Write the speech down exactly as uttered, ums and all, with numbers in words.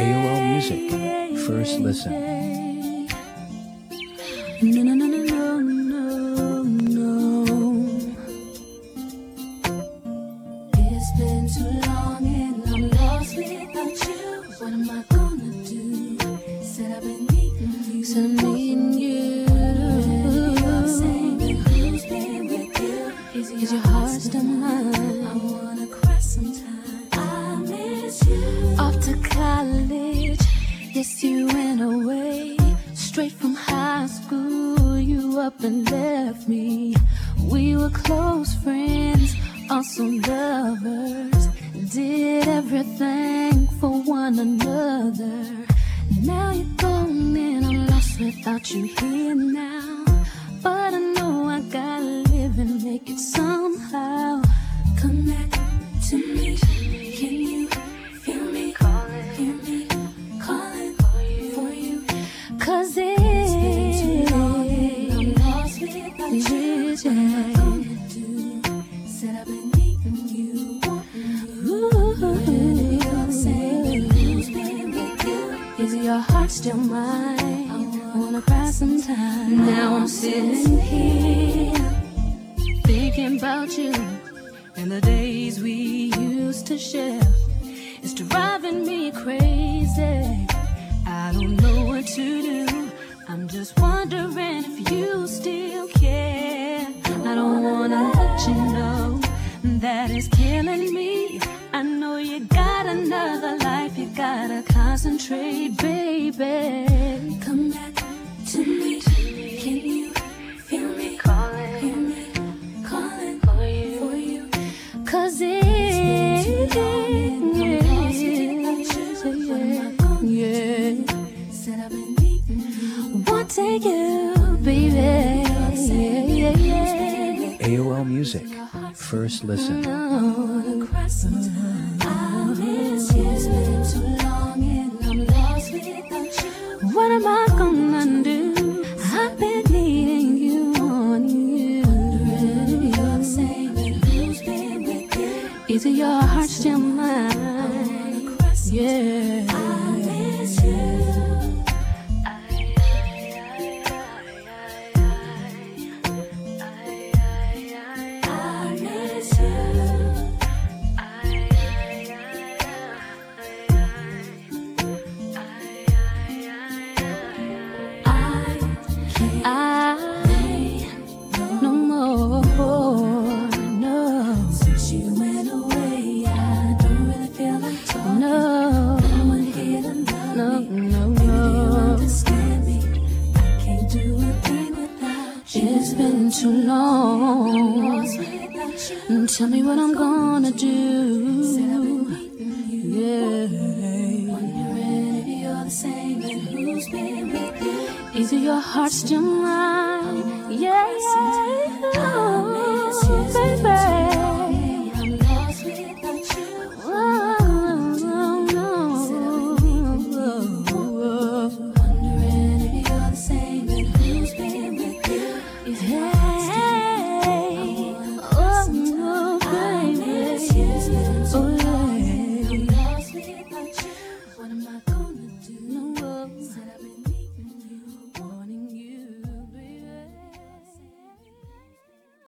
A O L Music. First listen. No, no, no, no, no, no, no. It's been too long and I'm lost without you. What am I gonna do? Said I've been needing you. Said I'm needing you. Saying who's been with you? Is your heart still mine? I wanna cry sometime. I miss you. Off to college. Yes, you went away. Straight from high school, you up and left me. We were close friends, also lovers. Did everything for one another. Now you're gone and I'm lost without you here now. But I know I gotta live and make it somehow. Come back to me. Can you feel me? Hear me calling for you. Cause it's been too long and I'm lost without you. What am I gonna do? Said I've been needing you. Ooh, you're the same. Who's been with you? Is your heart still mine? I wanna cry sometime. Now I'm sitting here thinking about you and the days we used to share. It's driving me crazy. I don't know what to do. I'm just wondering if you still care. I don't wanna let you know that it's killing me. I know you got another life. You gotta concentrate, baby. Come back to me. Can you feel me? Calling, hear me calling for you. For you. Cause it's been too long and I'm lost without you. What am I gonna do? Said I've been needing you. Want to take you, baby. Yeah, yeah, yeah. A O L Music. First listen. No. I miss you. It's been too long and I'm lost without you. What am I gonna do? I've been needing you on you. Wondering if you're the same and who's been with you. Is it your heart still mine? Yeah. I miss you. It's been too long. Tell me what I'm gonna do. Yeah. Wondering if you're the same and who's been with you. Is it your heart still mine? Yeah, yeah.